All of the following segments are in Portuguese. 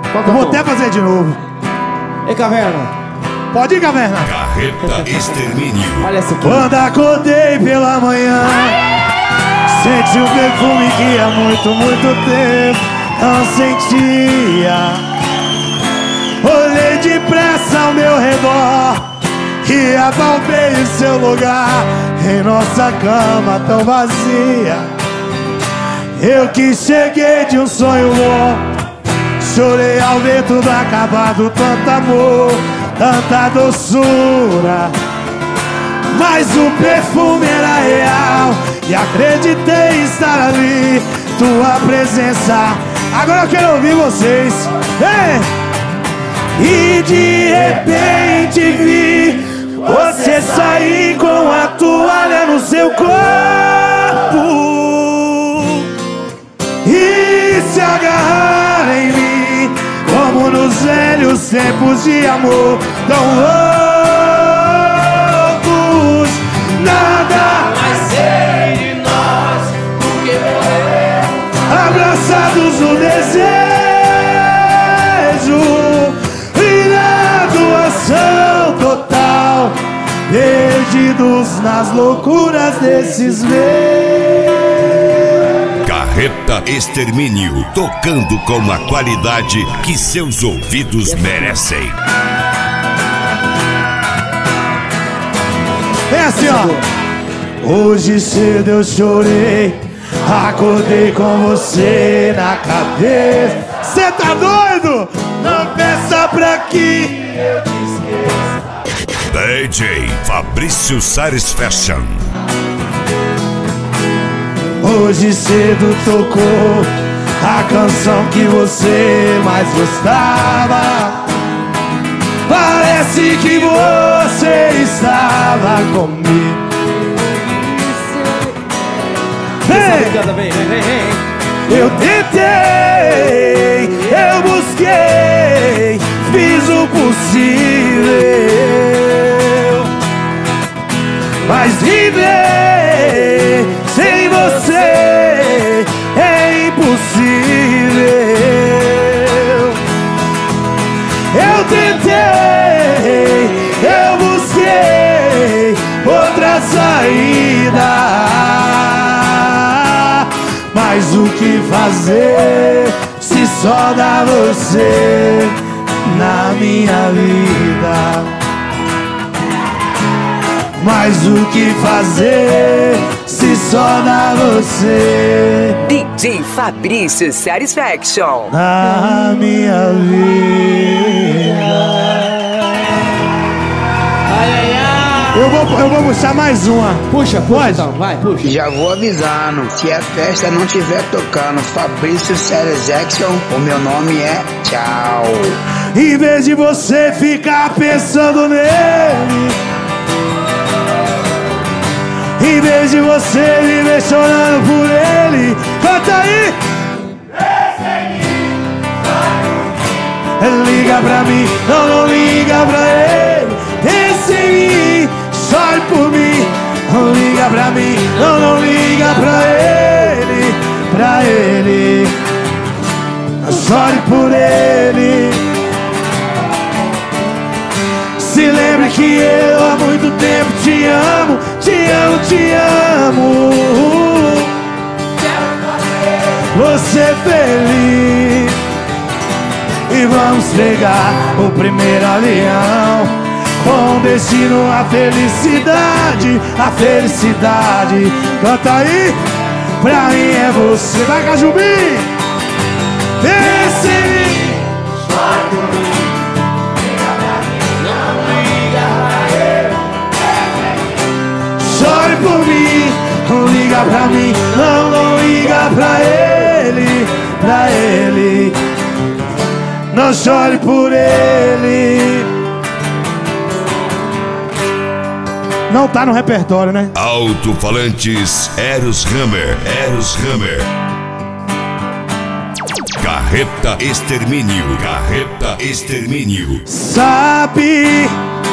Eu vou até fazer de novo. Ei, Caverna. Pode ir, Caverna. Carreta Extermínio. Olha essa aqui. Quando acordei pela manhã, senti um perfume que há muito, muito tempo não sentia. Olhei depressa ao meu redor e apalpei o seu lugar em nossa cama tão vazia. Eu que cheguei de um sonho bom, chorei ao ver tudo acabado, tanto amor, tanta doçura. Mas o perfume era real e acreditei estar ali, tua presença. Agora eu quero ouvir vocês. E de repente vi você sair com a toalha no seu corpo e se agarrar em mim, como nos velhos tempos de amor tão loucos. Nada mais sei de nós do que morrer, abraçados no desejo e na doação total, perdidos nas loucuras desses meses. Carreta Extermínio, tocando com a qualidade que seus ouvidos merecem. É assim, ó. Hoje cedo eu chorei, acordei com você na cabeça. Cê tá doido? Não peça pra que eu te esqueça. DJ Fabrício Satisfaction. Hoje cedo tocou a canção que você mais gostava. Parece que você estava comigo. Vem! Eu tentei, eu busquei, fiz o possível, mas viver sem você é impossível. Eu tentei, eu busquei outra saída, mas o que fazer se só dá você na minha vida? Mas o que fazer se só dá você DJ Fabrício Satisfaction na minha vida? Eu vou puxar mais uma. Puxa, pode então, vai, puxa. Já vou avisando, se a festa não estiver tocando Fabrício Satisfaction, o meu nome é tchau. Em vez de você ficar pensando nele, em vez de você viver chorando por ele, canta aí! Liga pra mim, não liga pra ele. Pense em mim, chore por mim. Não liga pra mim, não liga pra ele. Pra ele, chore por ele. Se lembre que eu há muito tempo te amo, te amo, te amo. Você feliz. E vamos pegar o primeiro avião com destino à felicidade, a felicidade. Canta aí, pra mim é você. Vai, Cajubim! Pense em mim, chore por mim. Liga pra mim, não liga pra ele. Chore por mim, não liga pra mim, não liga pra ele, pra ele. Não chore por ele. Não tá no repertório, né? Alto-falantes Eros Hammer. Eros Hammer. Carreta Extermínio. Carreta Extermínio. Sabe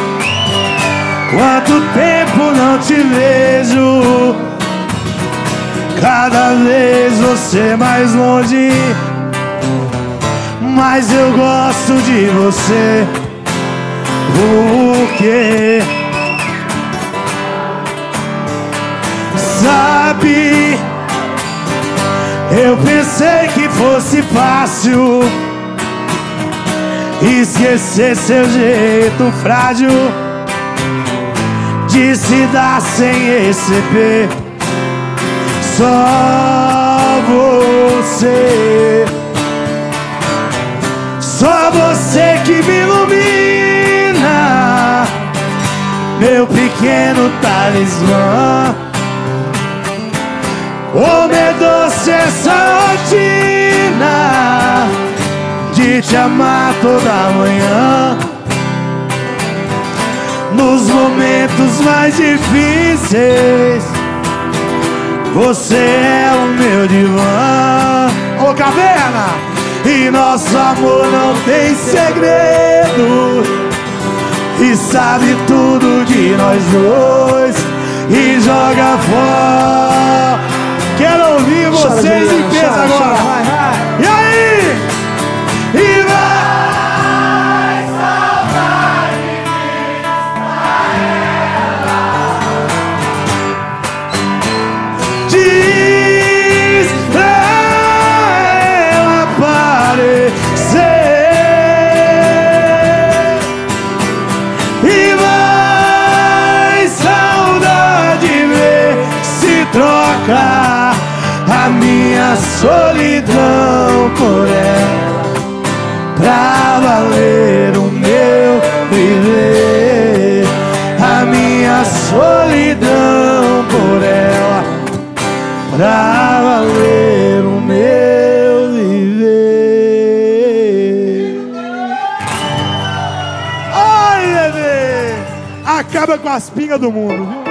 quanto tempo não te vejo? Cada vez você mais longe. mas eu gosto de você. Porque sabe, eu pensei que fosse fácil esquecer seu jeito frágil de se dar sem receber. Só você, só você que me ilumina, meu pequeno talismã. Como é doce essa rotina de te amar toda manhã. Nos momentos mais difíceis, você é o meu divã. Ô Caverna! E nosso amor não tem segredo, e sabe tudo de nós dois, e joga fora. Quero ouvir vocês em peso agora. Vai. E aí? E Vai, saudade, diz pra ela aparecer. E vai, saudade, ver se troca a minha solidão por ela, pra valer o meu viver. A minha solidão por ela, pra valer o meu viver. Ai, bebê! Acaba com as pingas do mundo, viu?